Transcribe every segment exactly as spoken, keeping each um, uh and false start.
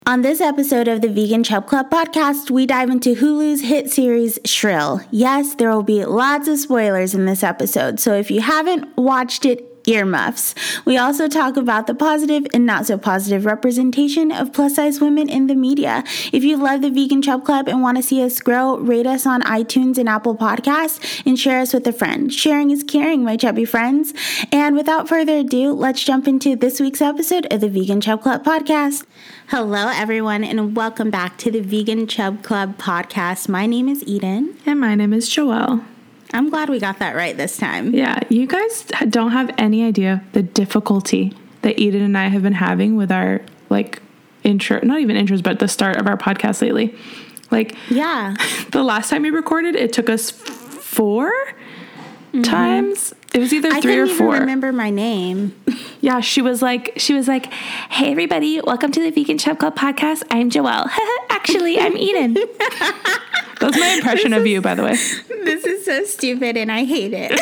On this episode of the Vegan Chub Club podcast, we dive into Hulu's hit series Shrill. Yes, there will be lots of spoilers in this episode, so if you haven't watched it, earmuffs. We also talk about the positive and not so positive representation of plus-size women in the media. If you love the Vegan Chub Club and want to see us grow, rate us on iTunes and Apple Podcasts and share us with a friend. Sharing is caring, my chubby friends. And without further ado, let's jump into this week's episode of the Vegan Chub Club podcast. Hello, everyone, and welcome back to the Vegan Chub Club podcast. My name is Eden. And my name is Joelle. I'm glad we got that right this time. Yeah, you guys don't have any idea the difficulty that Eden and I have been having with our, like, intro, not even intros, but the start of our podcast lately. Like, yeah, the last time we recorded, it took us four mm-hmm. times. It was either I three or four. I couldn't even remember my name. Yeah, she was like, she was like, hey, everybody, welcome to the Vegan Chub Club podcast. I'm Joelle. Actually, I'm Eden. That's my impression of you, by the way. This is so stupid, and I hate it.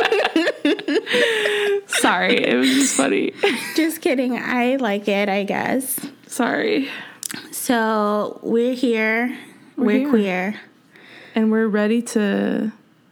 Sorry, it was just funny. Just kidding. I like it, I guess. Sorry. So, we're here. We're, we're here. Queer. And we're ready to...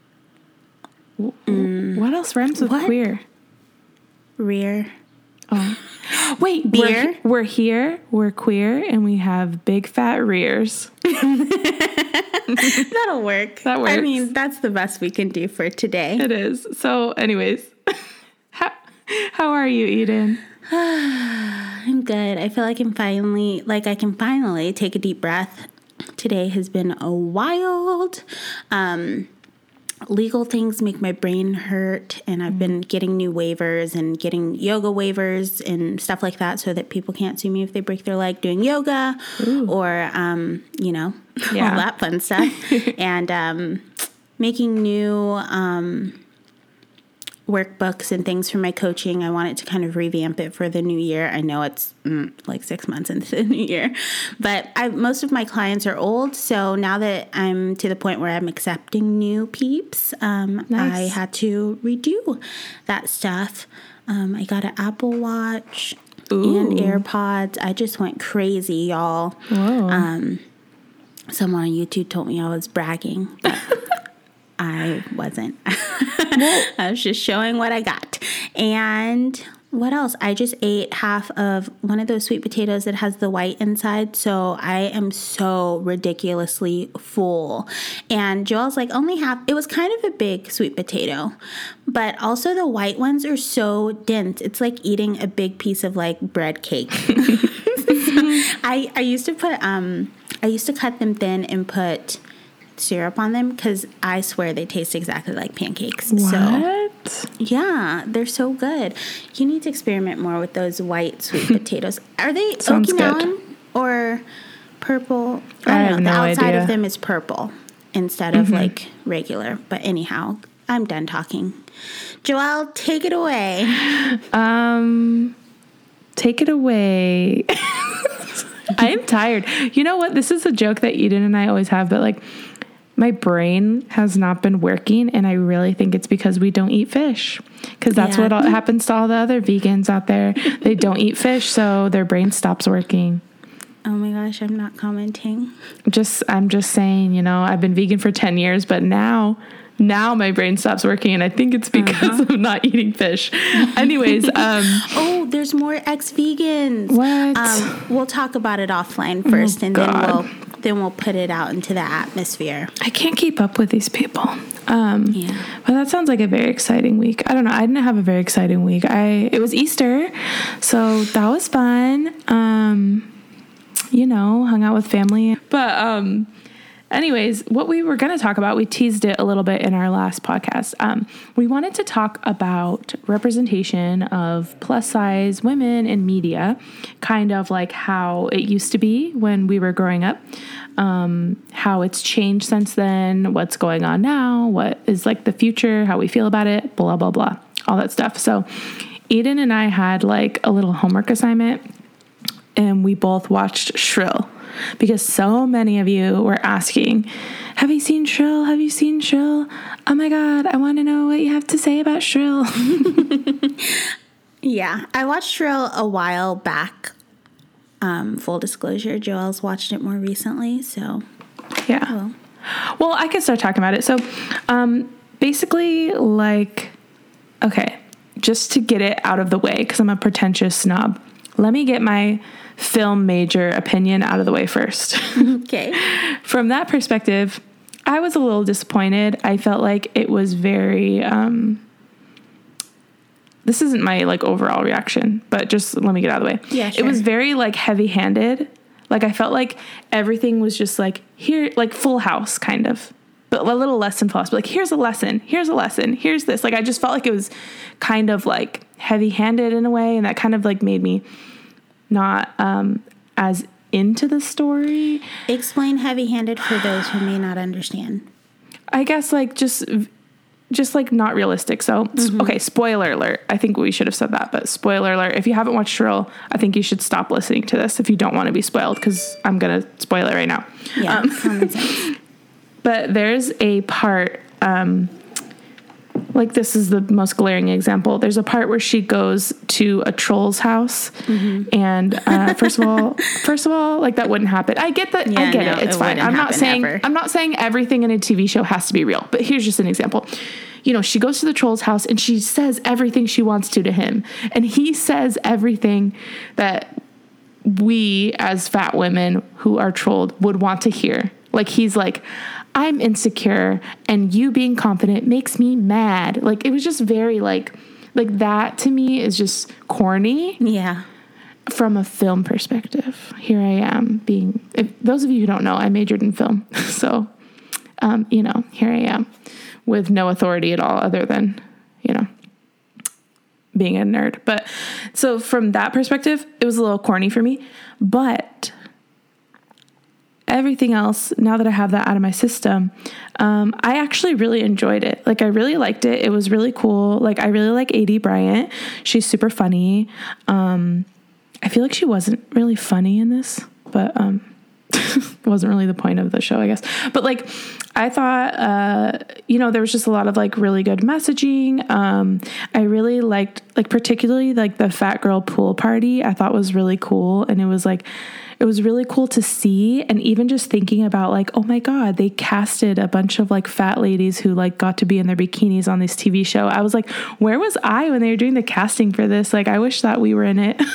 Mm. What else rhymes with what? Queer? Rear. Oh. Wait, beer? We're, we're here, we're queer, and we have big fat rears. That'll work. That works. I mean, that's the best we can do for today. It is. So, anyways, how, how are you, Eden? I'm good. I feel like I'm finally, like I can finally take a deep breath. Today has been a wild, um... legal things make my brain hurt, and I've been getting new waivers and getting yoga waivers and stuff like that so that people can't sue me if they break their leg doing yoga. Ooh. or, um, you know, yeah. all that fun stuff. and um, making new um, workbooks and things for my coaching. I wanted to kind of revamp it for the new year. I know it's mm, like six months into the new year, but I, most of my clients are old. So now that I'm to the point where I'm accepting new peeps, um, nice. I had to redo that stuff. Um, I got an Apple Watch Ooh. and AirPods. I just went crazy, y'all. Whoa. Um, someone on YouTube told me I was bragging, but I wasn't. I was just showing what I got. And what else? I just ate half of one of those sweet potatoes that has the white inside. So I am so ridiculously full. And Joelle's like, only half. It was kind of a big sweet potato. But also the white ones are so dense. It's like eating a big piece of like bread cake. I, I used to put, um, I used to cut them thin and put syrup on them because I swear they taste exactly like pancakes. What? So, yeah, they're so good. You need to experiment more with those white sweet potatoes. Are they Sounds Okinawan good. or purple? I don't I know. have The no outside idea. of them is purple instead of mm-hmm. like regular. But anyhow, I'm done talking. Joelle, take it away. Um, take it away. I am tired. You know what? This is a joke that Eden and I always have, but like, my brain has not been working, and I really think it's because we don't eat fish. Because that's yeah. what all, happens to all the other vegans out there. They don't eat fish, so their brain stops working. Oh my gosh, I'm not commenting. Just, I'm just saying, you know, I've been vegan for ten years, but now, now my brain stops working, and I think it's because uh-huh. of not eating fish. Anyways. Um, oh, there's more ex-vegans. What? Um, we'll talk about it offline first, oh, and God. then we'll... then we'll put it out into the atmosphere. I can't keep up with these people. Um, yeah. But that sounds like a very exciting week. I don't know. I didn't have a very exciting week. I It was Easter, so that was fun. Um, you know, hung out with family. But um, anyways, what we were going to talk about, we teased it a little bit in our last podcast. Um, we wanted to talk about representation of plus size women in media, kind of like how it used to be when we were growing up, um, how it's changed since then, what's going on now, what is like the future, how we feel about it, blah, blah, blah, all that stuff. So Eden and I had like a little homework assignment, and we both watched Shrill. Because so many of you were asking, have you seen Shrill? Have you seen Shrill? Oh my God, I want to know what you have to say about Shrill. Yeah, I watched Shrill a while back. Um, full disclosure, Joelle's watched it more recently, so yeah. Well, well I can start talking about it. So, um, basically, like, okay, just to get it out of the way, because I'm a pretentious snob, let me get my film major opinion out of the way first. Okay. From that perspective, I was a little disappointed. I felt like it was very, um, this isn't my like overall reaction, but just let me get out of the way. Yeah, sure. It was very like heavy handed. Like I felt like everything was just like here, like Full House kind of, but a little less than Full House, but like, here's a lesson, here's a lesson, here's this. Like, I just felt like it was kind of like heavy handed in a way. And that kind of like made me not, um, as into the story. Explain heavy-handed for those who may not understand. I guess like just just like not realistic. So mm-hmm. okay, spoiler alert. I think we should have said that, but spoiler alert. If you haven't watched Shrill, I think you should stop listening to this if you don't want to be spoiled, because I'm gonna spoil it right now. Yeah, um, common sense. But there's a part, um, like this is the most glaring example. There's a part where she goes to a troll's house, mm-hmm. and uh, first of all, first of all, like that wouldn't happen. I get that. Yeah, I get no, it. It's it fine. I'm not saying ever. I'm not saying everything in a T V show has to be real. But here's just an example. You know, she goes to the troll's house and she says everything she wants to to him, and he says everything that we as fat women who are trolled would want to hear. Like he's like, I'm insecure and you being confident makes me mad. Like it was just very like, like that to me is just corny. Yeah. From a film perspective, here I am being, if those of you who don't know, I majored in film. So, um, you know, here I am with no authority at all other than, you know, being a nerd. But so from that perspective, it was a little corny for me, but everything else, now that I have that out of my system, um, I actually really enjoyed it. Like I really liked it. It was really cool. Like I really like A D Bryant. She's super funny. Um, I feel like she wasn't really funny in this, but, um, it wasn't really the point of the show, I guess. But like, I thought, uh, you know, there was just a lot of like really good messaging. Um, I really liked, like, particularly like the fat girl pool party, I thought was really cool. And it was like, it was really cool to see. And even just thinking about like, oh my God, they casted a bunch of like fat ladies who like got to be in their bikinis on this T V show. I was like, where was I when they were doing the casting for this? Like, I wish that we were in it.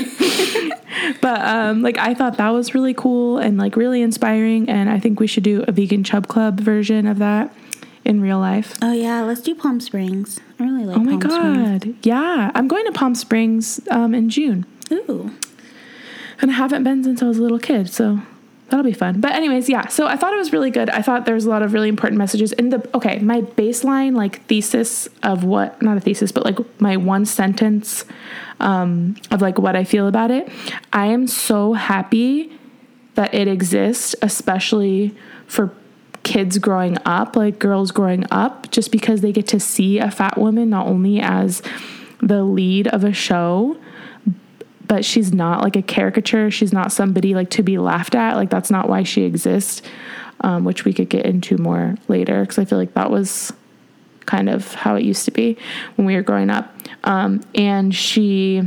But um, like, I thought that was really cool and like really inspiring. And I think we should do a vegan chub club version of that in real life. Oh yeah, let's do Palm Springs. I really like Oh my Palm God. Springs. Yeah. I'm going to Palm Springs um, in June. Ooh. And I haven't been since I was a little kid, so that'll be fun. But anyways, yeah, so I thought it was really good. I thought there was a lot of really important messages. And the, okay, my baseline, like, thesis of what, not a thesis, but, like, my one sentence um, of, like, what I feel about it, I am so happy that it exists, especially for kids growing up, like, girls growing up, just because they get to see a fat woman not only as the lead of a show, but she's not like a caricature. She's not somebody like to be laughed at. Like that's not why she exists, um, which we could get into more later. Cause I feel like that was kind of how it used to be when we were growing up. Um, and she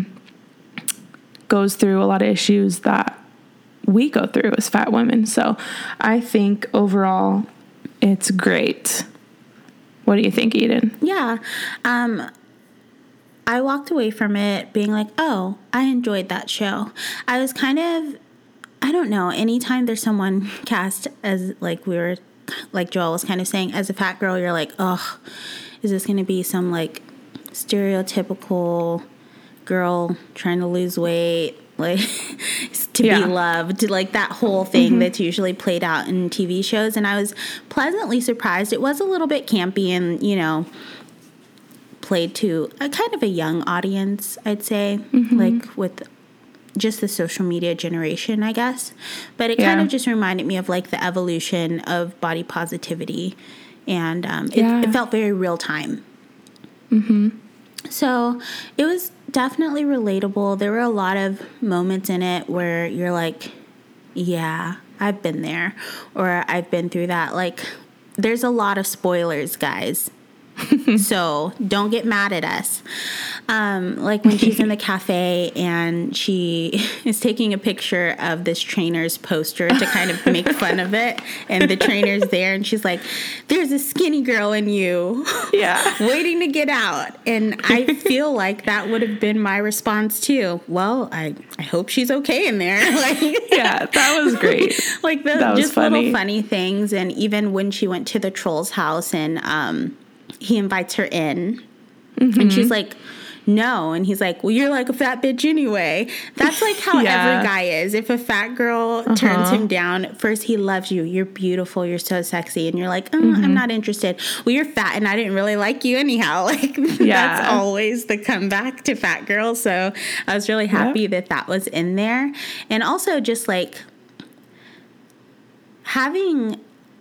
goes through a lot of issues that we go through as fat women. So I think overall it's great. What do you think, Eden? Yeah. Um, I walked away from it being like, oh, I enjoyed that show. I was kind of, I don't know, anytime there's someone cast as, like we were, like Joel was kind of saying, as a fat girl, you're like, oh, is this going to be some, like, stereotypical girl trying to lose weight, like, to yeah. be loved, like that whole thing mm-hmm. that's usually played out in T V shows. And I was pleasantly surprised. It was a little bit campy and, you know, played to a kind of a young audience, I'd say, mm-hmm. like with just the social media generation, I guess. But it yeah. kind of just reminded me of like the evolution of body positivity. And um, it, yeah. it felt very real time. Mm-hmm. So it was definitely relatable. There were a lot of moments in it where you're like, yeah, I've been there, or I've been through that. Like, there's a lot of spoilers, guys. So don't get mad at us. Um, like when she's in the cafe and she is taking a picture of this trainer's poster to kind of make fun of it. And the trainer's there and she's like, there's a skinny girl in you. Yeah. Waiting to get out. And I feel like that would have been my response too. Well, I, I hope she's okay in there. Like, yeah, that was great. Like the, that was just funny. little funny things. And even when she went to the troll's house and um, he invites her in mm-hmm. and she's like, no. And he's like, well, you're like a fat bitch anyway. That's like how yeah. every guy is. If a fat girl uh-huh. turns him down, first he loves you. You're beautiful. You're so sexy. And you're like, oh, mm-hmm. I'm not interested. Well, you're fat and I didn't really like you anyhow. Like yeah. that's always the comeback to fat girls. So I was really happy yep. that that was in there. And also just like having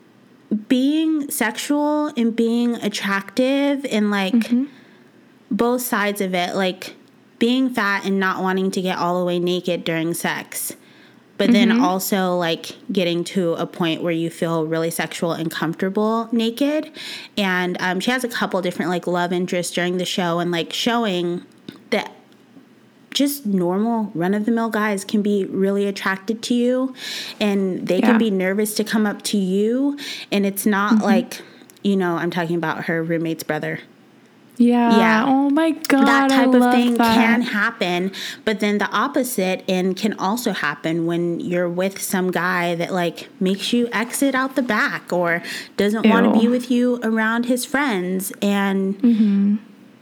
being sexual and being attractive and like mm-hmm. both sides of it, like being fat and not wanting to get all the way naked during sex, but then mm-hmm. also like getting to a point where you feel really sexual and comfortable naked. And um, she has a couple different like love interests during the show and like showing that just normal run-of-the-mill guys can be really attracted to you and they yeah. can be nervous to come up to you. And it's not mm-hmm. like, you know, I'm talking about her roommate's brother. Yeah. Yeah. Oh my God. That type I of love thing that. can happen, but then the opposite and can also happen when you're with some guy that like makes you exit out the back or doesn't want to be with you around his friends and mm-hmm.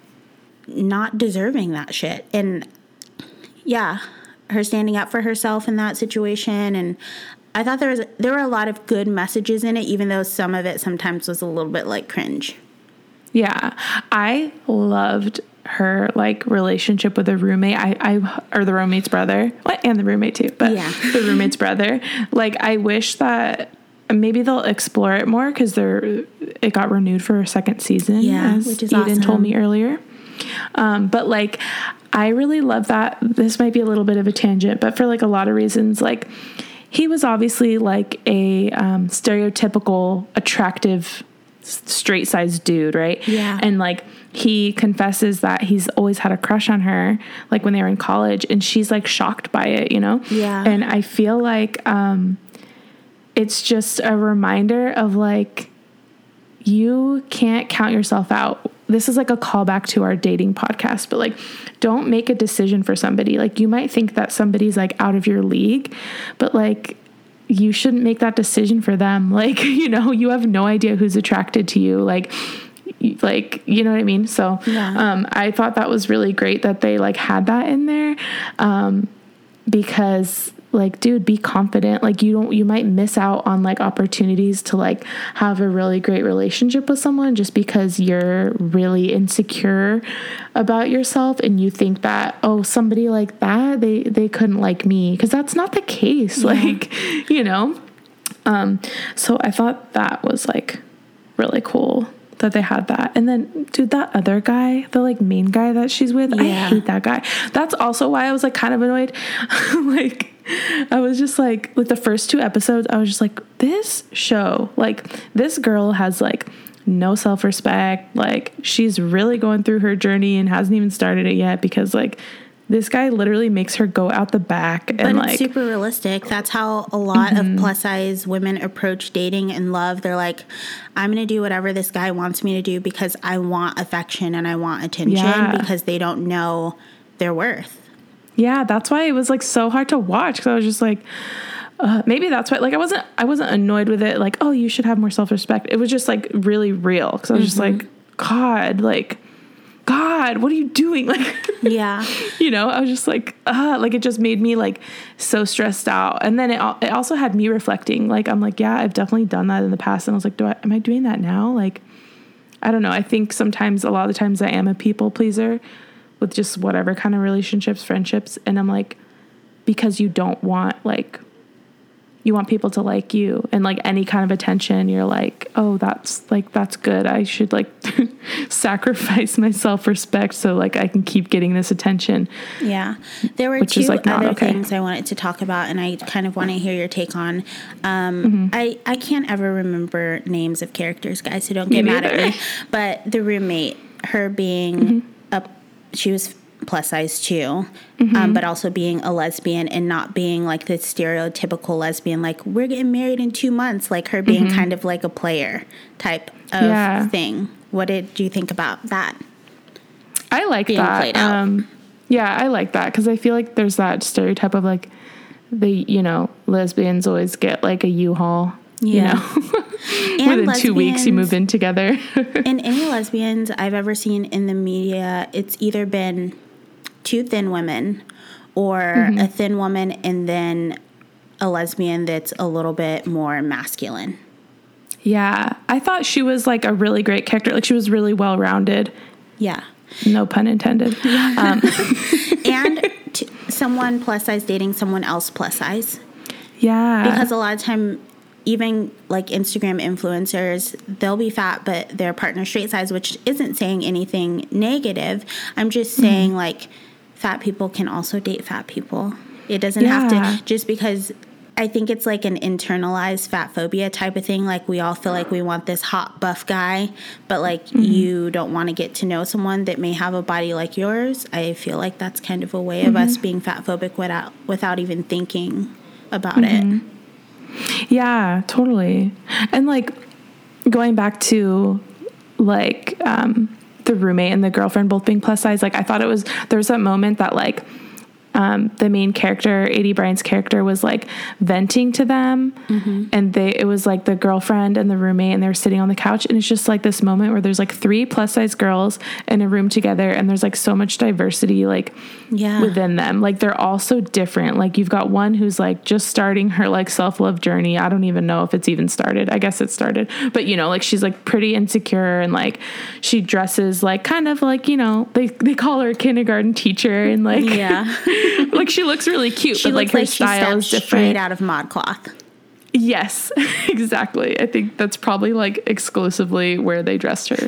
not deserving that shit. And yeah, her standing up for herself in that situation. And I thought there was there were a lot of good messages in it, even though some of it sometimes was a little bit like cringe. Yeah, I loved her like relationship with the roommate. I, I or the roommate's brother, what and the roommate too, but yeah. the roommate's brother. Like, I wish that maybe they'll explore it more because they're it got renewed for a second season. Yeah, as which is Eden awesome. told me earlier. Um, but like, I really love that. This might be a little bit of a tangent, but for like a lot of reasons, like he was obviously like a um, stereotypical attractive straight sized dude, right? Yeah. And like he confesses that he's always had a crush on her, like when they were in college, and she's like shocked by it, you know? Yeah. And I feel like um it's just a reminder of like, you can't count yourself out. This is like a callback to our dating podcast, but like, don't make a decision for somebody. Like, you might think that somebody's like out of your league, but like, you shouldn't make that decision for them. Like, you know, you have no idea who's attracted to you. Like, like, you know what I mean? So, yeah. um, I thought that was really great that they like had that in there. Um, because like, dude, be confident. Like, you don't, you might miss out on like opportunities to like have a really great relationship with someone just because you're really insecure about yourself and you think that, oh, somebody like that, they, they couldn't like me. Cause that's not the case. Yeah. Like, you know? Um, so I thought that was like really cool that they had that. And then, dude, that other guy, the like main guy that she's with, yeah. I hate that guy. That's also why I was like kind of annoyed. Like, I was just like, with the first two episodes, I was just like, this show, like, this girl has like no self-respect. Like, she's really going through her journey and hasn't even started it yet because like this guy literally makes her go out the back. And but like, it's super realistic. That's how a lot mm-hmm. of plus size women approach dating and love. They're like, I'm going to do whatever this guy wants me to do because I want affection and I want attention yeah. because they don't know their worth. Yeah, that's why it was like so hard to watch because I was just like, uh, maybe that's why. Like, I wasn't, I wasn't annoyed with it. Like, oh, you should have more self-respect. It was just like really real because I was mm-hmm. just like, God, like, God, what are you doing? Like, yeah, you know, I was just like, ah, like it just made me like so stressed out. And then it it also had me reflecting. Like, I'm like, yeah, I've definitely done that in the past. And I was like, do I, am I doing that now? Like, I don't know. I think sometimes, a lot of the times, I am a people pleaser with just whatever kind of relationships, friendships. And I'm like, because you don't want like you want people to like you, and like any kind of attention, you're like, oh, that's like, that's good. I should like sacrifice my self-respect so like I can keep getting this attention. Yeah. There were Which two is, like, not other okay. things I wanted to talk about, and I kind of want to hear your take on. Um, Mm-hmm. I, I can't ever remember names of characters, guys, so don't get Me mad at neither. me. But the roommate, her being Mm-hmm. a, she was plus size too, Mm-hmm. um, but also being a lesbian and not being like the stereotypical lesbian, like we're getting married in two months, like her being Mm-hmm. kind of like a player type of Yeah. thing. What did you think about that? I like Being that. played out. Um, yeah, I like that because I feel like there's that stereotype of like the, you know, lesbians always get like a U-Haul, Yeah. you know, And within two weeks you lesbians- move in together. And any lesbians I've ever seen in the media, it's either been two thin women or Mm-hmm. a thin woman and then a lesbian that's a little bit more masculine. Yeah, I thought she was like a really great character. Like she was really well-rounded. Yeah. No pun intended. Um, And t- someone plus size dating someone else plus size. yeah. Because a lot of time, even like Instagram influencers, they'll be fat, but their partner straight size, which isn't saying anything negative. I'm just saying Mm-hmm. like fat people can also date fat people. It doesn't Yeah. have to, just because I think it's like an internalized fat phobia type of thing. Like we all feel like we want this hot buff guy, but like Mm-hmm. you don't want to get to know someone that may have a body like yours. I feel like that's kind of a way of us being fat phobic without, without even thinking about it. Yeah, totally. And like going back to like um the roommate and the girlfriend both being plus size, like I thought it was, there was that moment that like um the main character, Aidy Bryant's character, was like venting to them, and they it was like the girlfriend and the roommate, and they were sitting on the couch, and it's just like this moment where there's like three plus size girls in a room together, and there's like so much diversity like Yeah. within them. Like they're all so different. Like you've got one who's like just starting her like self-love journey. I don't even know if it's even started. I guess it started. But you know, like she's like pretty insecure, and like she dresses like kind of like, you know, they they call her a kindergarten teacher, and like Yeah. like she looks really cute, She but like looks her like she style is stepped different. straight out of ModCloth. Yes, exactly. I think that's probably like exclusively where they dressed her.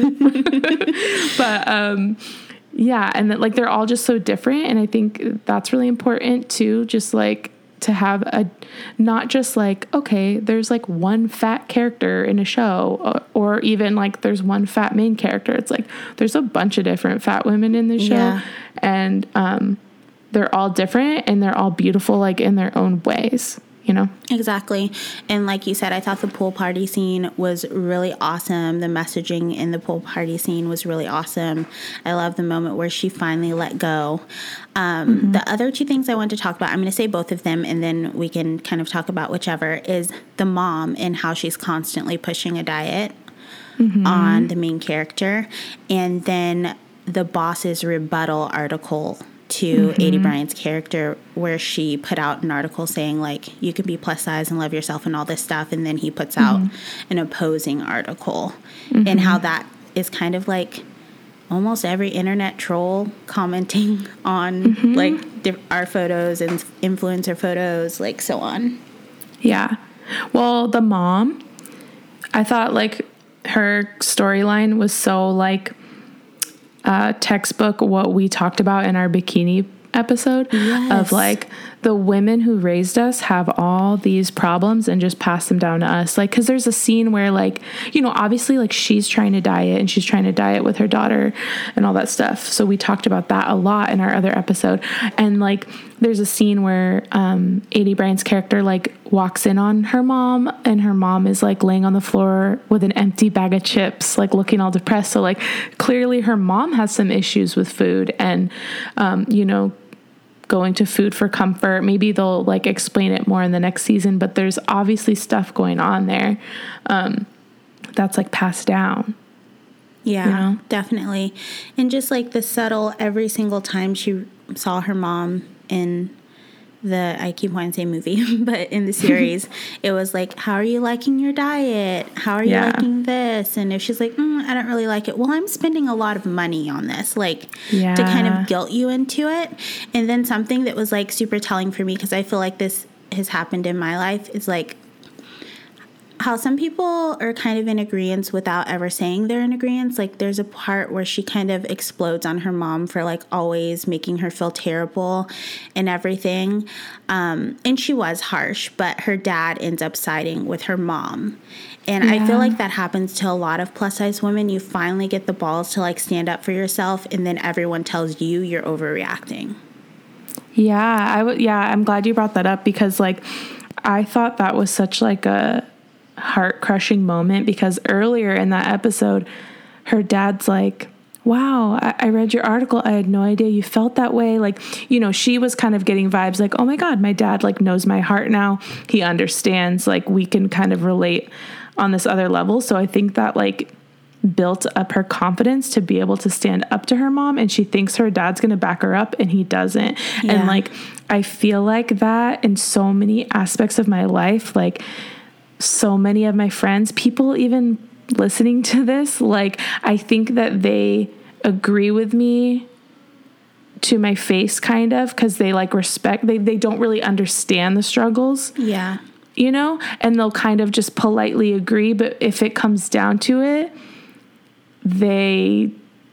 But um yeah, and that like they're all just so different, and I think that's really important too, just like to have a, not just like, okay, there's like one fat character in a show, or, or even like there's one fat main character. It's like there's a bunch of different fat women in the show. Yeah. And um they're all different, and they're all beautiful like in their own ways, you know? Exactly. And like you said, I thought the pool party scene was really awesome. The messaging in the pool party scene was really awesome. I love the moment where she finally let go. Um, Mm-hmm. The other two things I want to talk about, I'm going to say both of them, and then we can kind of talk about whichever, is the mom and how she's constantly pushing a diet Mm-hmm. on the main character. And then the boss's rebuttal article to Mm-hmm. Aidy Bryant's character, where she put out an article saying like you can be plus size and love yourself and all this stuff, and then he puts out Mm-hmm. an opposing article, and how that is kind of like almost every internet troll commenting on Mm-hmm. like di- our photos and influencer photos, like so on. Yeah. Well, the mom, I thought like her storyline was so like uh, textbook what we talked about in our bikini episode Yes. of like the women who raised us have all these problems and just pass them down to us. Like, cause there's a scene where like, you know, obviously like she's trying to diet and she's trying to diet with her daughter and all that stuff. So we talked about that a lot in our other episode. And like, there's a scene where um, Aidy Bryant's character like walks in on her mom, and her mom is like laying on the floor with an empty bag of chips, like looking all depressed. So like clearly her mom has some issues with food, and um, you know, going to food for comfort. Maybe they'll like explain it more in the next season, but there's obviously stuff going on there um, that's like passed down. Yeah, You know? definitely. And just like the subtle, every single time she saw her mom in the, I keep wanting to say movie, but in the series, it was like, how are you liking your diet? How are you Yeah. liking this? And if she's like, mm, I don't really like it. Well, I'm spending a lot of money on this, like Yeah. to kind of guilt you into it. And then something that was like super telling for me, because I feel like this has happened in my life is like how some people are kind of in agreement without ever saying they're in agreement. Like there's a part where she kind of explodes on her mom for like always making her feel terrible and everything. Um, and she was harsh, but her dad ends up siding with her mom. And yeah. I feel like that happens to a lot of plus size women. You finally get the balls to like stand up for yourself, and then everyone tells you you're overreacting. Yeah, I would. Yeah, I'm glad you brought that up because like I thought that was such like a heart crushing moment because earlier in that episode, her dad's like, wow, I-, I read your article. I had no idea you felt that way. Like, you know, she was kind of getting vibes like, oh my God, my dad like knows my heart now. He understands, like we can kind of relate on this other level. So I think that like built up her confidence to be able to stand up to her mom, and she thinks her dad's going to back her up and he doesn't. Yeah. And like, I feel like that in so many aspects of my life, like so many of my friends, people even listening to this, like I think that they agree with me to my face kind of, because they like respect, they, they don't really understand the struggles. Yeah. You know, and they'll kind of just politely agree. But if it comes down to it, they,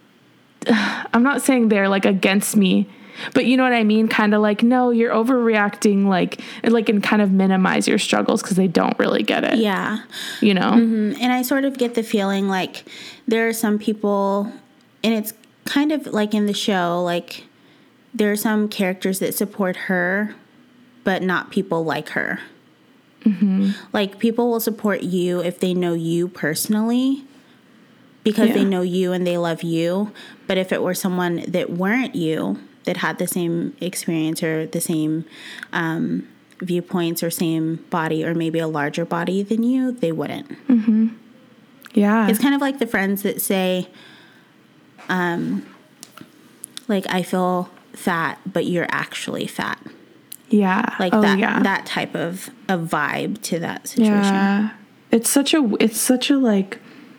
I'm not saying they're like against me, but you know what I mean? Kind of like, no, you're overreacting, like, like, and kind of minimize your struggles because they don't really get it. Yeah. You know? Mm-hmm. And I sort of get the feeling like there are some people, and it's kind of like in the show, like there are some characters that support her, but not people like her. Mm-hmm. Like people will support you if they know you personally because yeah. they know you and they love you. But if it were someone that weren't you, that had the same experience or the same um, viewpoints or same body or maybe a larger body than you, they wouldn't. Mm-hmm. Yeah. It's kind of like the friends that say, um, like, I feel fat, but you're actually fat. Yeah. Like oh, that, yeah. that type of, of vibe to that situation. Yeah. It's such a, it's such a like,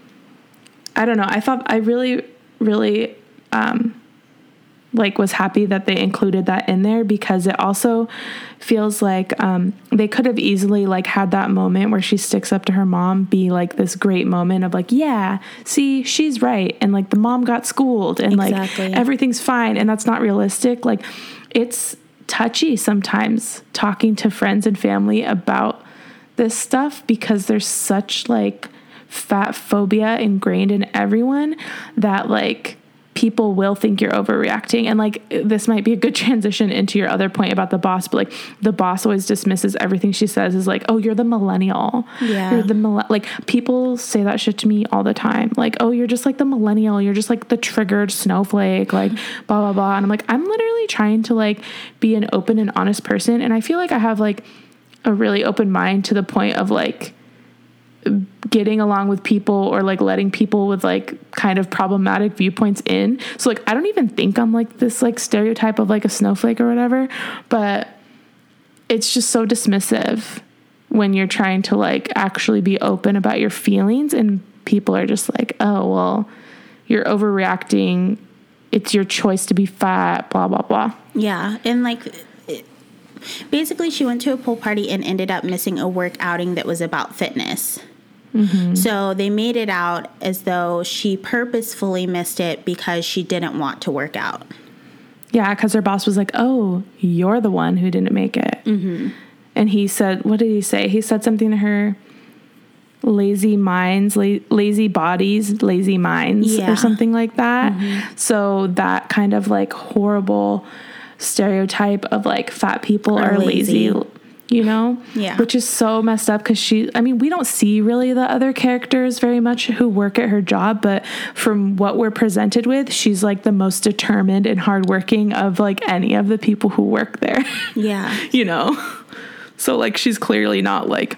I don't know. I thought I really, really, um, like was happy that they included that in there because it also feels like, um, they could have easily like had that moment where she sticks up to her mom be like this great moment of like, yeah, see, she's right. And like the mom got schooled and exactly. like everything's fine. And that's not realistic. Like it's touchy sometimes talking to friends and family about this stuff because there's such like fat phobia ingrained in everyone that like people will think you're overreacting. And like this might be a good transition into your other point about the boss, but like the boss always dismisses everything she says is like, oh, you're the millennial. Yeah. You're the mill-. Like people say that shit to me all the time. Like, oh, you're just like the millennial. You're just like the triggered snowflake, like blah, blah, blah. And I'm like, I'm literally trying to like be an open and honest person. And I feel like I have like a really open mind to the point of like getting along with people or like letting people with like kind of problematic viewpoints in. So like, I don't even think I'm like this like stereotype of like a snowflake or whatever, but it's just so dismissive when you're trying to like actually be open about your feelings and people are just like, oh, well, you're overreacting. It's your choice to be fat, blah, blah, blah. Yeah. And like, it, basically she went to a pool party and ended up missing a work outing that was about fitness. Mm-hmm. So they made it out as though she purposefully missed it because she didn't want to work out. Yeah, because her boss was like, oh, you're the one who didn't make it. Mm-hmm. And he said, what did he say? He said something to her, lazy minds, la- lazy bodies, lazy minds, yeah. or something like that. Mm-hmm. So that kind of like horrible stereotype of like fat people or are lazy. lazy. You know? Yeah. Which is so messed up because she, I mean, we don't see really the other characters very much who work at her job, but from what we're presented with, she's like the most determined and hardworking of like any of the people who work there. Yeah. You know? So like she's clearly not like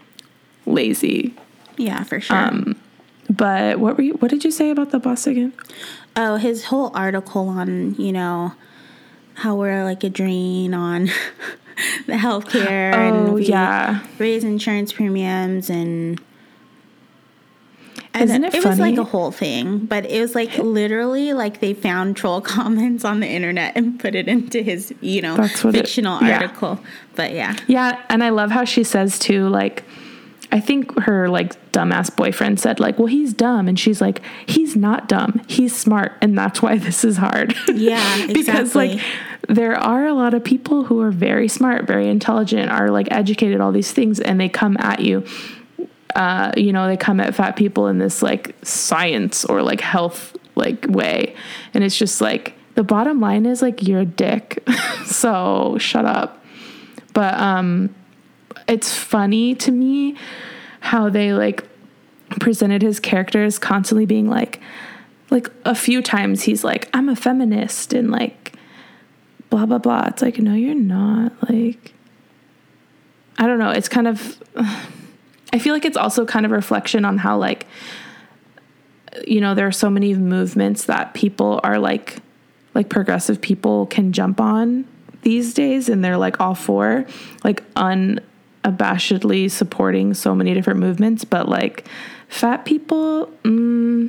lazy. Yeah, for sure. Um, but what were you, what did you say about the boss again? Oh, his whole article on, you know, how we're like a drain on the healthcare oh, and we yeah. raise insurance premiums and Isn't it It funny? was like a whole thing, but it was like literally like they found troll comments on the internet and put it into his, you know, That's what it- fictional yeah. article. But yeah. Yeah, and I love how she says too, like, I think her like dumbass boyfriend said like, well, he's dumb. And she's like, he's not dumb. He's smart. And that's why this is hard. Yeah, exactly. Because like there are a lot of people who are very smart, very intelligent, are like educated, all these things. And they come at you, uh, you know, they come at fat people in this like science or like health like way. And it's just like, the bottom line is like, you're a dick. So shut up. But, um, it's funny to me how they like presented his character as constantly being like, like a few times he's like, I'm a feminist and like blah, blah, blah. It's like, no, you're not. Like, I don't know. It's kind of, I feel like it's also kind of a reflection on how like, you know, there are so many movements that people are like, like progressive people can jump on these days. And they're like all for like un abashedly supporting so many different movements, but like fat people, mm,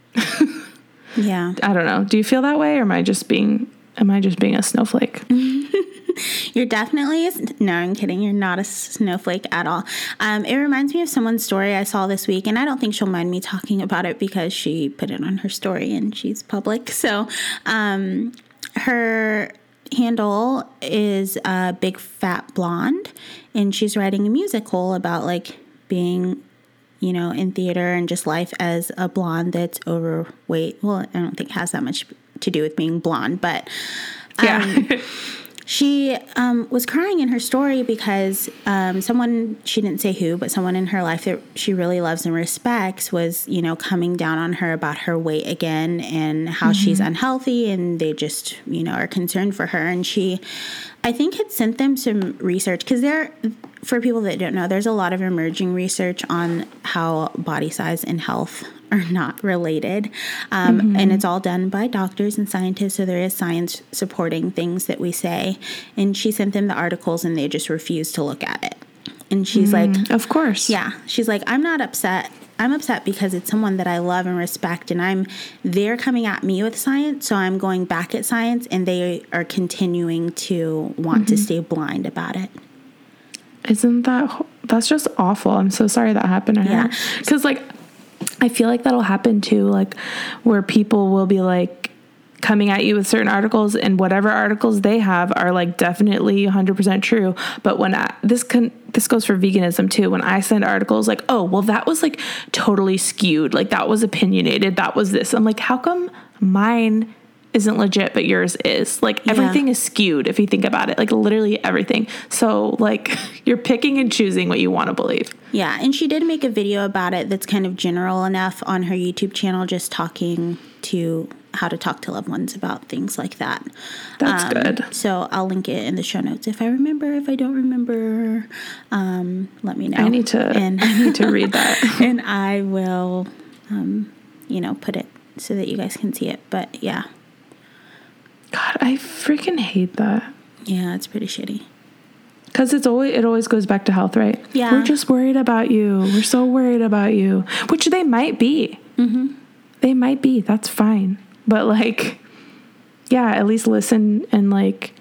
yeah, I don't know. Do you feel that way, or am I just being, am I just being a snowflake? You're definitely, a, no, I'm kidding. You're not a snowflake at all. Um, it reminds me of someone's story I saw this week, and I don't think she'll mind me talking about it because she put it on her story and she's public. So, um, her handle is a Big Fat Blonde, and she's writing a musical about like being, you know, in theater and just life as a blonde that's overweight. Well, I don't think it has that much to do with being blonde, but um, Yeah. she um, was crying in her story because um, someone, she didn't say who, but someone in her life that she really loves and respects was, you know, coming down on her about her weight again and how mm-hmm. she's unhealthy, and they just, you know, are concerned for her. And she, I think, had sent them some research because there, for people that don't know, there's a lot of emerging research on how body size and health are not related. Um, mm-hmm. And it's all done by doctors and scientists. So there is science supporting things that we say. And she sent them the articles and they just refused to look at it. And she's mm, like, of course. Yeah. She's like, I'm not upset. I'm upset because it's someone that I love and respect, and I'm, they're coming at me with science. So I'm going back at science, and they are continuing to want mm-hmm. to stay blind about it. Isn't that, that's just awful. I'm so sorry that happened to yeah. her. Because like, I feel like that'll happen too, like where people will be like coming at you with certain articles, and whatever articles they have are like definitely one hundred percent true. But when I, this can, this goes for veganism too. When I send articles like, oh, well, that was like totally skewed. Like that was opinionated. That was this. I'm like, how come mine isn't legit, but yours is? Like everything yeah. is skewed if you think about it, like literally everything. So like you're picking and choosing what you want to believe. Yeah. And she did make a video about it that's kind of general enough on her YouTube channel, just talking to how to talk to loved ones about things like that. That's um, good. So I'll link it in the show notes if I remember. If I don't remember, um, let me know. I need to, and, I need to read that. And I will, um, you know, put it so that you guys can see it. But yeah. God, I freaking hate that. Yeah, it's pretty shitty. Because it's always, it always goes back to health, right? Yeah. We're just worried about you. We're so worried about you. Which they might be. Mm-hmm. They might be. That's fine. But like, yeah, at least listen and like,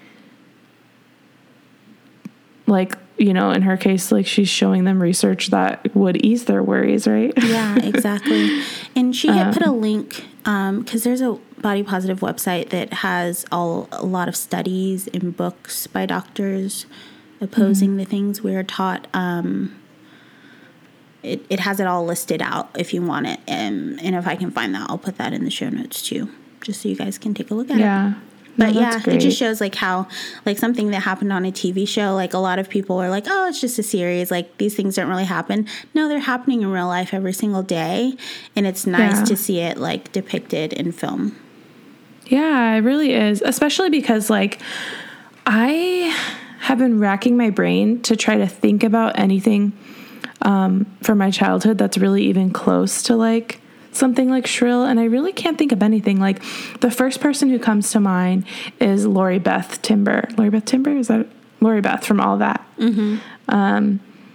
like, you know, in her case, like she's showing them research that would ease their worries, right? Yeah, exactly. And she had um, put a link, um, because there's a body positive website that has all a lot of studies and books by doctors opposing mm-hmm. the things we're taught. Um, it, it has it all listed out if you want it. And, and if I can find that, I'll put that in the show notes too, just so you guys can take a look at yeah. it. But no, yeah, great. It just shows like how, like something that happened on a T V show, like a lot of people are like, oh, it's just a series. Like these things don't really happen. No, they're happening in real life every single day. And it's nice yeah. to see it like depicted in film. Yeah, it really is. Especially because like I have been racking my brain to try to think about anything um, from my childhood that's really even close to like something like Shrill, and I really can't think of anything. Like the first person who comes to mind is Lori Beth Timber. Lori Beth Timber? Is that Lori Beth from All That? Mm-hmm. Um,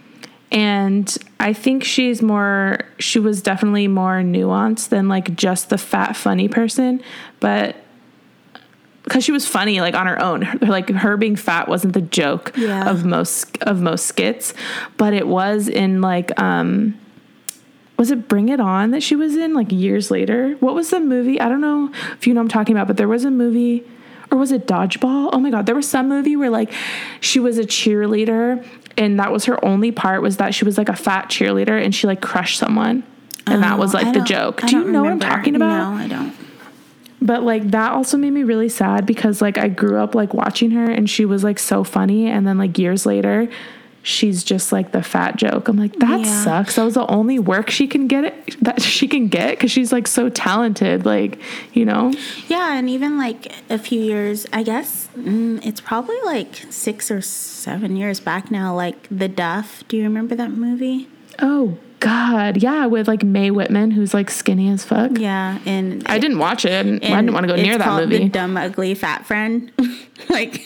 And I think she's more, she was definitely more nuanced than like just the fat, funny person. But because she was funny, like on her own, her, like her being fat wasn't the joke yeah. of most, of most skits, but it was in like, um, was it Bring It On that she was in like years later? What was the movie? I don't know if you know what I'm talking about, but there was a movie, or was it Dodgeball? Oh my God. There was some movie where like she was a cheerleader and that was her only part, was that she was like a fat cheerleader and she like crushed someone. And oh, that was like I the joke. Do you know remember. What I'm talking about? No, I don't. But like that also made me really sad because like I grew up like watching her and she was like so funny. And then like years later, she's just like the fat joke. I'm like, that yeah. sucks. That was the only work she can get it that she can get because she's like so talented, like, you know? Yeah. And even like a few years, I guess mm, it's probably like six or seven years back now, like The Duff. Do you remember that movie? Oh, God. Yeah. With like Mae Whitman, who's like skinny as fuck. Yeah. And I it, didn't watch it. And I didn't want to go near that movie. The Dumb, Ugly Fat Friend. like,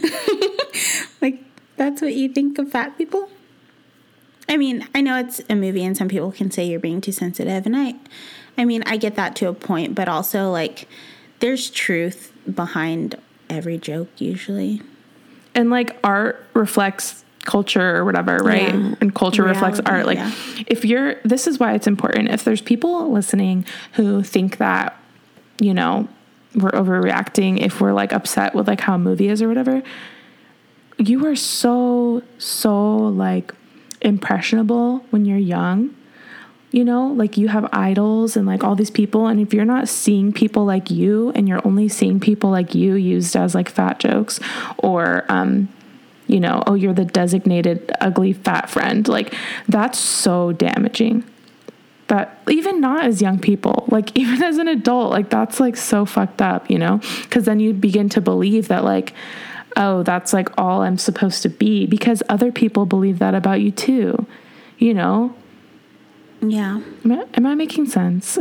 like, that's what you think of fat people? I mean, I know it's a movie and some people can say you're being too sensitive. And I, I mean, I get that to a point, but also like there's truth behind every joke usually. And like art reflects culture or whatever, right? Yeah. And culture Reality, reflects art. Like yeah. if you're, this is why it's important. If there's people listening who think that, you know, we're overreacting if we're like upset with like how a movie is or whatever, you are so, so like impressionable when you're young, you know, like you have idols and like all these people. And if you're not seeing people like you and you're only seeing people like you used as like fat jokes or, um, you know, oh, you're the designated ugly fat friend. Like that's so damaging. But even not as young people, like even as an adult, like that's like so fucked up, you know, because then you begin to believe that like, oh, that's like all I'm supposed to be because other people believe that about you too, you know? Yeah. Am I, am I making sense?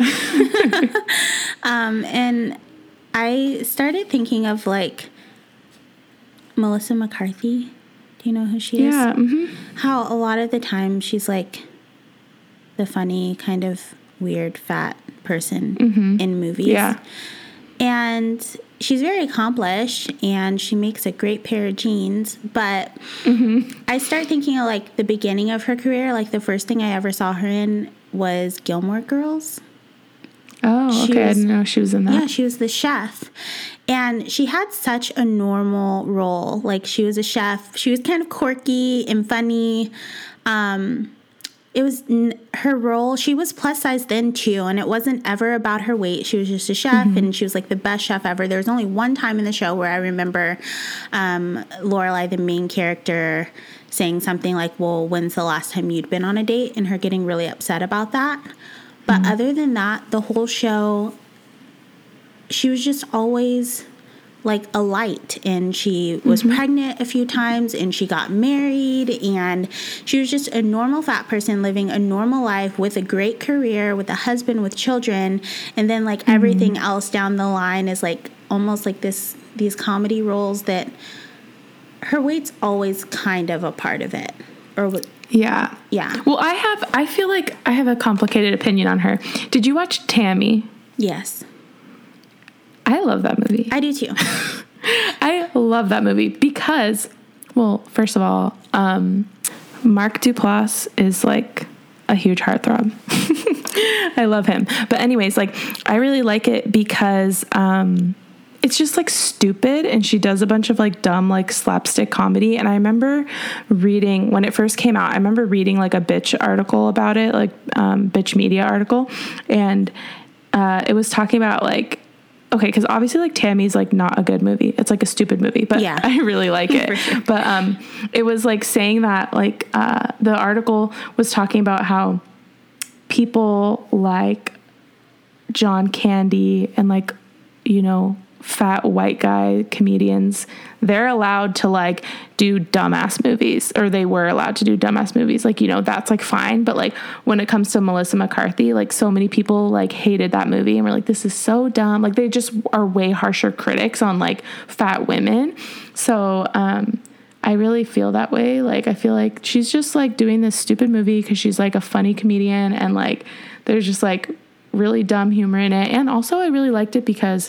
um, and I started thinking of like Melissa McCarthy. Do you know who she is? Yeah. Mm-hmm. How a lot of the time she's like the funny kind of weird fat person mm-hmm. in movies. Yeah. And she's very accomplished and she makes a great pair of jeans. But mm-hmm. I start thinking of like the beginning of her career. Like the first thing I ever saw her in was Gilmore Girls. Oh, she okay. Was, I didn't know she was in that. Yeah, she was the chef. And she had such a normal role. Like she was a chef. She was kind of quirky and funny. Um, it was n- her role. She was plus size then too, and it wasn't ever about her weight. She was just a chef, mm-hmm. and she was like the best chef ever. There was only one time in the show where I remember um, Lorelai, the main character, saying something like, well, when's the last time you'd been on a date? And her getting really upset about that. But mm-hmm. other than that, the whole show, she was just always like a light, and she was mm-hmm. pregnant a few times and she got married, and she was just a normal fat person living a normal life with a great career, with a husband, with children. And then like mm-hmm. everything else down the line is like almost like this, these comedy roles that her weight's always kind of a part of it. Or what? Yeah. Yeah. Well, I have, I feel like I have a complicated opinion on her. Did you watch Tammy? Yes. I love that movie. I do too. I love that movie because, well, first of all, um, Mark Duplass is like a huge heartthrob. I love him. But anyways, like I really like it because um, it's just like stupid, and she does a bunch of like dumb like slapstick comedy. And I remember reading when it first came out, I remember reading like a Bitch article about it, like um, Bitch Media article. And uh, it was talking about like, okay, because obviously, like, Tammy's, like, not a good movie. It's, like, a stupid movie, but yeah. I really like it. Sure. But um, it was, like, saying that, like, uh, the article was talking about how people like John Candy and, like, you know, fat white guy comedians, they're allowed to, like, do dumbass movies, or they were allowed to do dumbass movies. Like, you know, that's, like, fine. But, like, when it comes to Melissa McCarthy, like, so many people, like, hated that movie and were like, this is so dumb. Like, they just are way harsher critics on, like, fat women. So, um, I really feel that way. Like, I feel like she's just like doing this stupid movie because she's like a funny comedian, and like there's just like really dumb humor in it. And also I really liked it because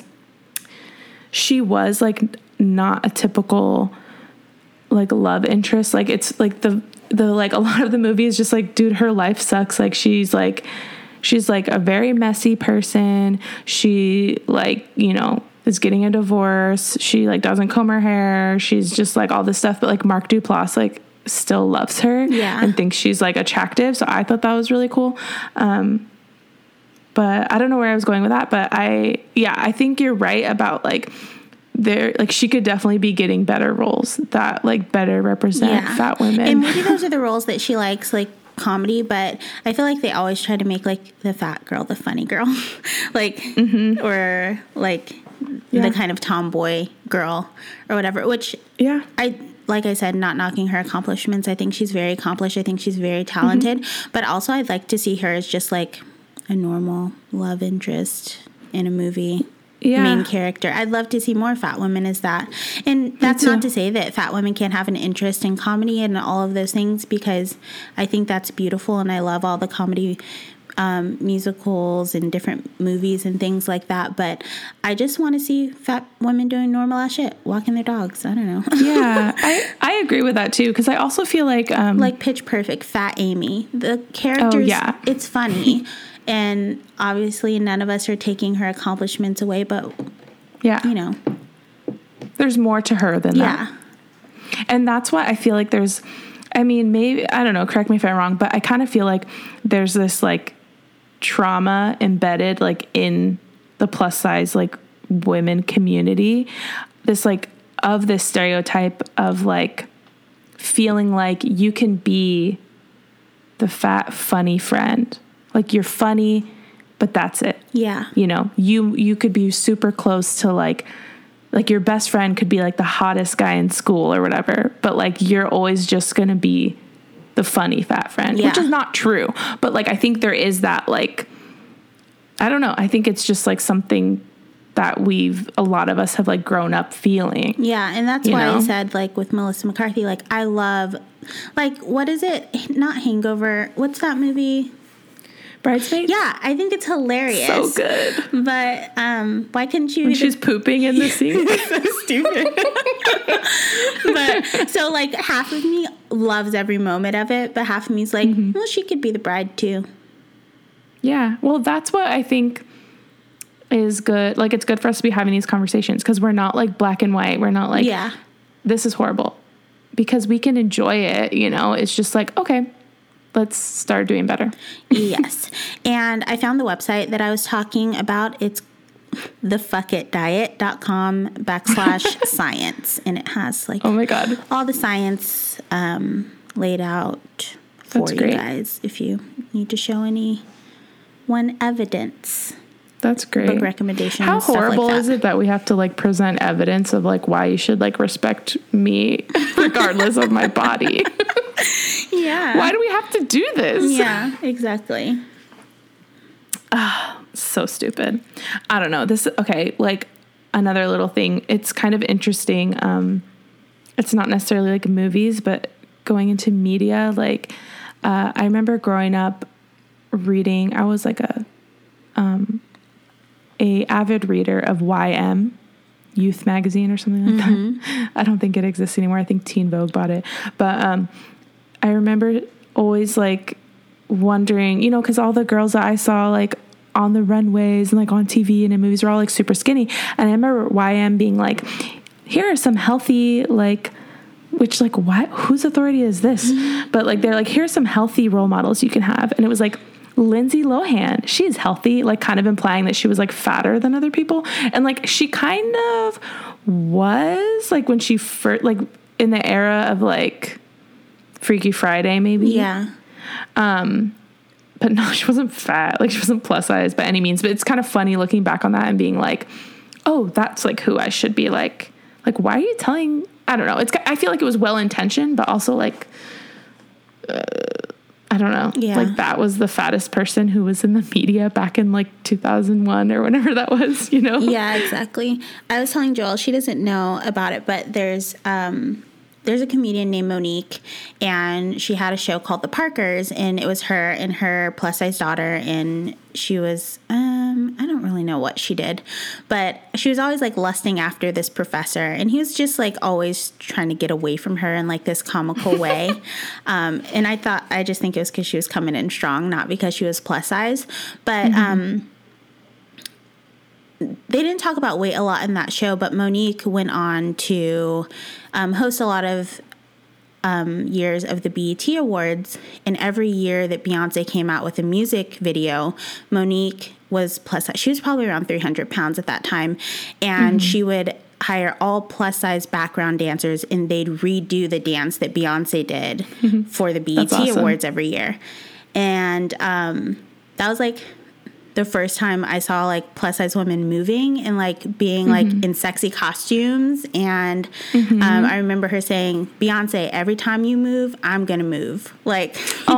she was like not a typical like love interest. Like, it's like the the like a lot of the movie is just like, dude, her life sucks. Like, she's like she's like a very messy person. She like, you know, is getting a divorce. She like doesn't comb her hair. She's just like all this stuff. But like Mark Duplass like still loves her, yeah, and thinks she's like attractive. So I thought that was really cool. Um, but I don't know where I was going with that. But I, yeah, I think you're right about like there, like she could definitely be getting better roles that like better represent yeah. fat women. And maybe those are the roles that she likes, like comedy, but I feel like they always try to make like the fat girl the funny girl, like mm-hmm. or like yeah. the kind of tomboy girl or whatever, which yeah I like I said, not knocking her accomplishments. I think she's very accomplished. I think she's very talented, mm-hmm. but also I'd like to see her as just like a normal love interest in a movie. Yeah. Main character. I'd love to see more fat women as that. And that's not to say that fat women can't have an interest in comedy and all of those things, because I think that's beautiful, and I love all the comedy um, musicals and different movies and things like that. But I just want to see fat women doing normal ass shit, walking their dogs. I don't know. Yeah, I, I agree with that too, because I also feel like... Um, like Pitch Perfect, Fat Amy. The characters, oh, yeah. It's funny. And obviously none of us are taking her accomplishments away, but, yeah, you know. There's more to her than yeah. that. And that's why I feel like there's, I mean, maybe, I don't know, correct me if I'm wrong, but I kind of feel like there's this, like, trauma embedded, like, in the plus size, like, women community. This, like, of this stereotype of, like, feeling like you can be the fat, funny friend. Like, you're funny, but that's it. Yeah. You know, you you could be super close to, like, like your best friend could be, like, the hottest guy in school or whatever. But, like, you're always just going to be the funny fat friend, yeah. which is not true. But, like, I think there is that, like, I don't know. I think it's just, like, something that we've, a lot of us have, like, grown up feeling. Yeah, and that's why know? I said, like, with Melissa McCarthy, like, I love, like, what is it? Not Hangover. What's that movie? Bridesmaids? Yeah, I think it's hilarious. So good. But um, why couldn't you... When she's pooping in the scene? So stupid. But, so, like, half of me loves every moment of it, but half of me's like, mm-hmm. well, she could be the bride, too. Yeah. Well, that's what I think is good. Like, it's good for us to be having these conversations, because we're not, like, black and white. We're not like, yeah. this is horrible. Because we can enjoy it, you know? It's just like, okay, let's start doing better. Yes. And I found the website that I was talking about. It's thefuckitdiet.com backslash science. And it has, like, oh my God, all the science um, laid out for That's you great. guys if you need to show any one evidence. That's great. Book recommendations. How horrible like is it that we have to, like, present evidence of, like, why you should, like, respect me regardless of my body? Yeah. Why do we have to do this? Yeah, exactly. Ah, oh, so stupid. I don't know. This, okay, like, another little thing. It's kind of interesting. Um, it's not necessarily, like, movies, but going into media. Like, uh, I remember growing up reading, I was, like, a... Um, a avid reader of Y M, Youth Magazine or something like mm-hmm. that. I don't think it exists anymore. I think Teen Vogue bought it. But um, I remember always, like, wondering, you know, because all the girls that I saw, like, on the runways and, like, on T V and in movies were all, like, super skinny. And I remember Y M being like, here are some healthy, like, which, like, what? Whose authority is this? Mm-hmm. But, like, they're like, here's some healthy role models you can have. And it was like, Lindsay Lohan, she's healthy, like, kind of implying that she was, like, fatter than other people. And, like, she kind of was, like, when she first, like, in the era of, like, Freaky Friday, maybe. Yeah. Um, but no, she wasn't fat. Like, she wasn't plus size by any means. But it's kind of funny looking back on that and being like, oh, that's, like, who I should be like. Like, why are you telling, I don't know. It's, I feel like it was well-intentioned, but also, like, uh, I don't know. Yeah. Like, that was the fattest person who was in the media back in, like, two thousand one or whenever that was, you know? Yeah, exactly. I was telling Joel, she doesn't know about it, but there's um, there's a comedian named Monique, and she had a show called The Parkers, and it was her and her plus-size daughter, and she was, um, I don't really know what she did, but she was always, like, lusting after this professor, and he was just, like, always trying to get away from her in, like, this comical way, um, and I thought, I just think it was because she was coming in strong, not because she was plus-size, but, mm-hmm. um... they didn't talk about weight a lot in that show, but Monique went on to um, host a lot of um, years of the B E T Awards. And every year that Beyonce came out with a music video, Monique was plus size. She was probably around three hundred pounds at that time. And mm-hmm. she would hire all plus size background dancers, and they'd redo the dance that Beyonce did mm-hmm. for the B E T That's awesome. Awards every year. And um, that was like the first time I saw, like, plus-size women moving and, like, being, like, mm-hmm. in sexy costumes. And mm-hmm. um, I remember her saying, Beyonce, every time you move, I'm going to move. Like,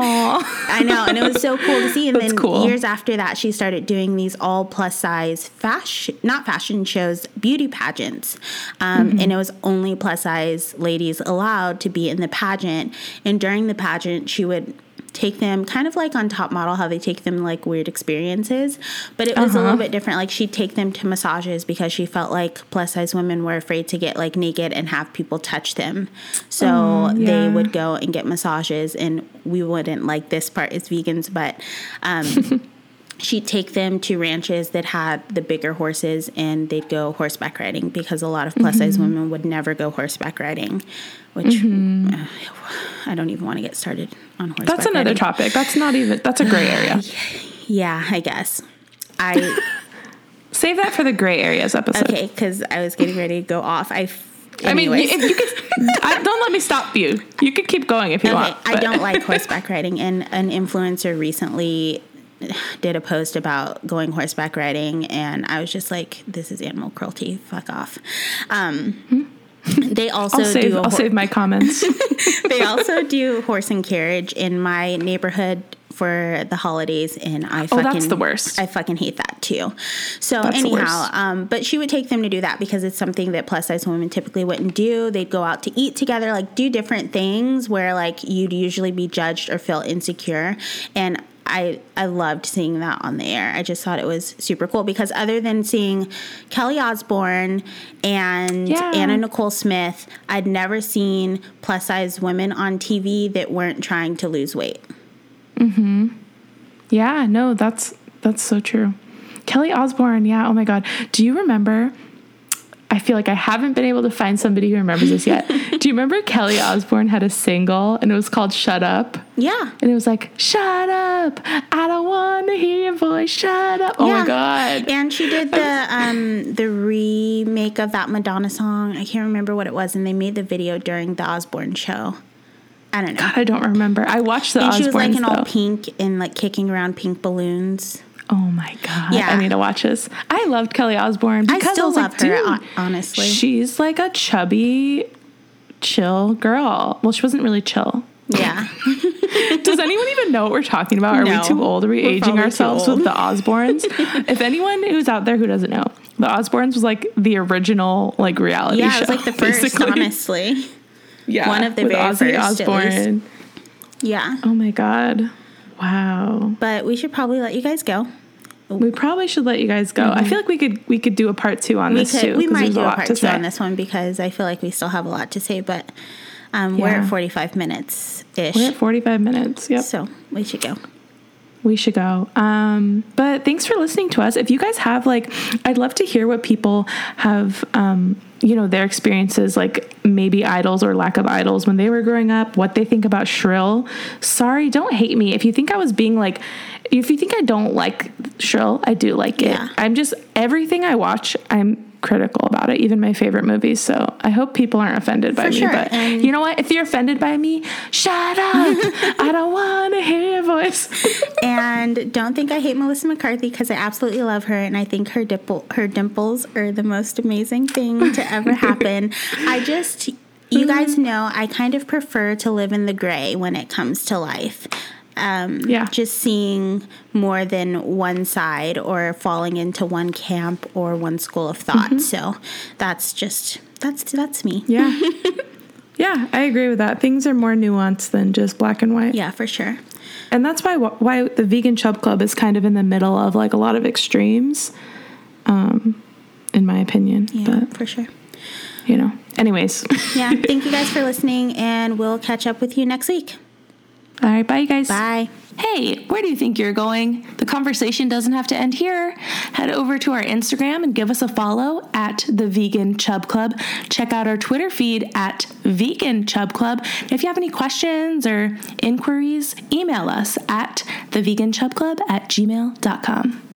I know. And it was so cool to see. And That's then cool. years after that, she started doing these all plus-size fashion, not fashion shows, beauty pageants. Um, mm-hmm. And it was only plus-size ladies allowed to be in the pageant. And during the pageant, she would take them kind of like on Top Model, how they take them like weird experiences, but it was uh-huh. a little bit different. Like, she'd take them to massages because she felt like plus size women were afraid to get like naked and have people touch them. So oh, yeah. they would go and get massages, and we wouldn't like this part as vegans, but um, she'd take them to ranches that had the bigger horses, and they'd go horseback riding because a lot of plus size mm-hmm. women would never go horseback riding, which mm-hmm. uh, I don't even want to get started on horseback That's another riding. topic. That's not even, that's a gray area. Yeah, I guess. I Save that for the gray areas episode. Okay, because I was getting ready to go off. I I mean, if you could, I, don't let me stop you. You could keep going if you okay, want. I don't like horseback riding, and an influencer recently did a post about going horseback riding, and I was just like, this is animal cruelty. Fuck off. Um, hmm? They also I'll save, do. A I'll ho- save my comments. They also do horse and carriage in my neighborhood for the holidays, and I fucking, oh, that's the worst. I fucking hate that too. So that's anyhow, um, but she would take them to do that because it's something that plus size women typically wouldn't do. They'd go out to eat together, like do different things where like you'd usually be judged or feel insecure, and I, I loved seeing that on the air. I just thought it was super cool because other than seeing Kelly Osbourne and yeah. Anna Nicole Smith, I'd never seen plus-size women on T V that weren't trying to lose weight. Mm-hmm. Yeah, no, that's that's so true. Kelly Osbourne, yeah, oh my God. Do you remember... I feel like I haven't been able to find somebody who remembers this yet. Do you remember Kelly Osbourne had a single and it was called Shut Up? Yeah. And it was like, shut up. I don't want to hear your voice. Shut up. Oh yeah. my God. And she did the um, the remake of that Madonna song. I can't remember what it was. And they made the video during the Osbourne show. I don't know. God, I don't remember. I watched the Osbournes, And she was like in though. all pink and like kicking around pink balloons. Oh my God. Yeah. I need to watch this. I loved Kelly Osbourne because I still I was love like, her, dude, honestly. She's like a chubby, chill girl. Well, she wasn't really chill. Yeah. Does anyone even know what we're talking about? Are no. we too old? Are we we're aging ourselves with the Osbournes? If anyone who's out there who doesn't know, the Osbournes was like the original like reality yeah, show. Yeah, it was like the first, basically. honestly. Yeah. One of the with very Ozzy first, Osbourne. Yeah. Oh my God. Wow. But we should probably let you guys go. We probably should let you guys go. Mm-hmm. I feel like we could we could do a part two on we this could, too. We might do a, a part two say. on this one because I feel like we still have a lot to say, but um, yeah. we're at forty-five minutes ish. We're at forty-five minutes. Yep. So we should go. We should go. Um, but thanks for listening to us. If you guys have like, I'd love to hear what people have, um, you know, their experiences, like maybe idols or lack of idols when they were growing up, what they think about Shrill. Sorry, don't hate me. If you think I was being like, if you think I don't like Shrill, I do like it. Yeah. I'm just, everything I watch, I'm critical about it, even my favorite movies. So I hope people aren't offended by For me. Sure. But and you know what? If you're offended by me, shut up. I don't want to hear your voice. And don't think I hate Melissa McCarthy because I absolutely love her, and I think her dimple, her dimples are the most amazing thing to ever happen. I just, you guys know, I kind of prefer to live in the gray when it comes to life. Um, yeah. Just seeing more than one side or falling into one camp or one school of thought. Mm-hmm. So that's just, that's, that's me. Yeah. Yeah. Yeah, I agree with that. Things are more nuanced than just black and white. Yeah, for sure. And that's why why the Vegan Chub Club is kind of in the middle of like a lot of extremes, um, in my opinion. Yeah, but, for sure. You know, anyways. Yeah, thank you guys for listening, and we'll catch up with you next week. All right, bye, you guys. Bye. Hey, where do you think you're going? The conversation doesn't have to end here. Head over to our Instagram and give us a follow at the Vegan Chub Club. Check out our Twitter feed at Vegan Chub Club. If you have any questions or inquiries, email us at the vegan chub club at gmail dot com.